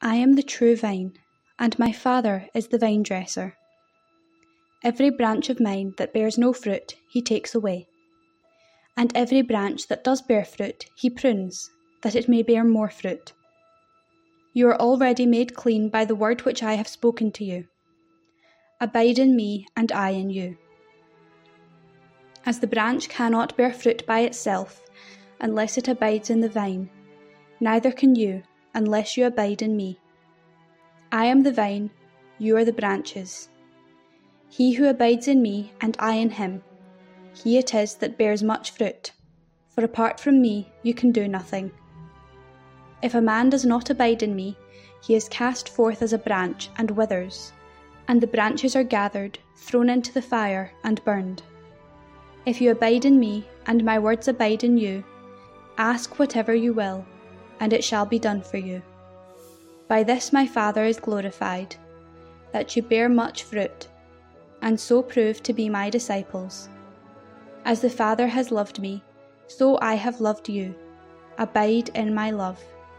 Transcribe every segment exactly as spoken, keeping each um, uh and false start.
I am the true vine, and my Father is the vine-dresser. Every branch of mine that bears no fruit, he takes away. And every branch that does bear fruit, he prunes, that it may bear more fruit. You are already made clean by the word which I have spoken to you. Abide in me, and I in you. As the branch cannot bear fruit by itself, unless it abides in the vine, neither can you, unless you abide in me. I am the vine, you are the branches. He who abides in me, and I in him, he it is that bears much fruit, for apart from me you can do nothing. If a man does not abide in me, he is cast forth as a branch and withers, and the branches are gathered, thrown into the fire, and burned. If you abide in me, and my words abide in you, ask whatever you will, and it shall be done for you. By this my Father is glorified, that you bear much fruit, and so prove to be my disciples. As the Father has loved me, so I have loved you. Abide in my love.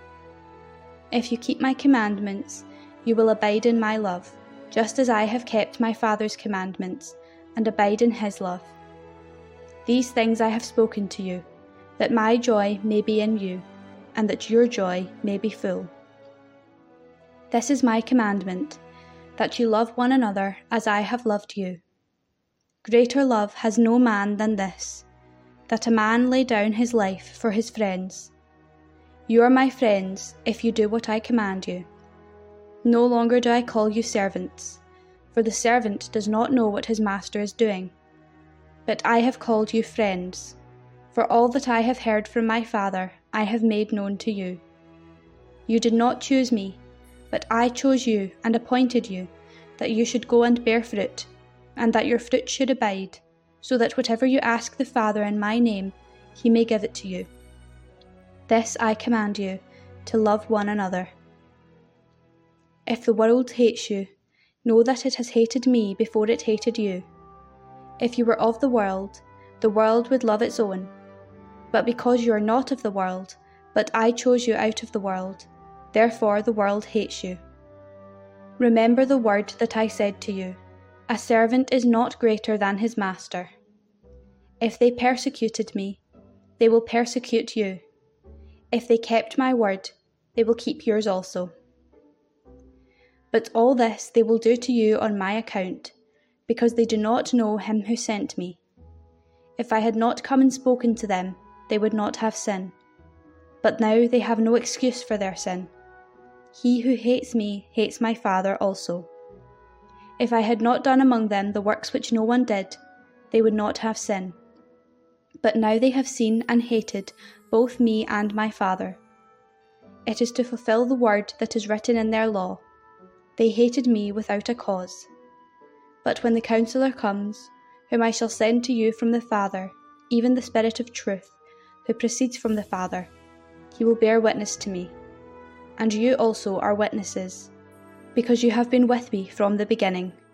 If you keep my commandments, you will abide in my love, just as I have kept my Father's commandments, and abide in his love. These things I have spoken to you, that my joy may be in you, and that your joy may be full. This is my commandment, that you love one another as I have loved you. Greater love has no man than this, that a man lay down his life for his friends. You are my friends if you do what I command you. No longer do I call you servants, for the servant does not know what his master is doing. But I have called you friends, for all that I have heard from my Father I have made known to you. You did not choose me, but I chose you and appointed you, that you should go and bear fruit, and that your fruit should abide, so that whatever you ask the Father in my name, he may give it to you. This I command you, to love one another. If the world hates you, know that it has hated me before it hated you. If you were of the world, the world would love its own. But because you are not of the world, but I chose you out of the world, therefore the world hates you. Remember the word that I said to you, a servant is not greater than his master. If they persecuted me, they will persecute you. If they kept my word, they will keep yours also. But all this they will do to you on my account, because they do not know him who sent me. If I had not come and spoken to them, they would not have sin. But now they have no excuse for their sin. He who hates me hates my Father also. If I had not done among them the works which no one did, they would not have sin. But now they have seen and hated both me and my Father. It is to fulfill the word that is written in their law. They hated me without a cause. But when the Counselor comes, whom I shall send to you from the Father, even the Spirit of truth, who proceeds from the Father, he will bear witness to me. And you also are witnesses, because you have been with me from the beginning.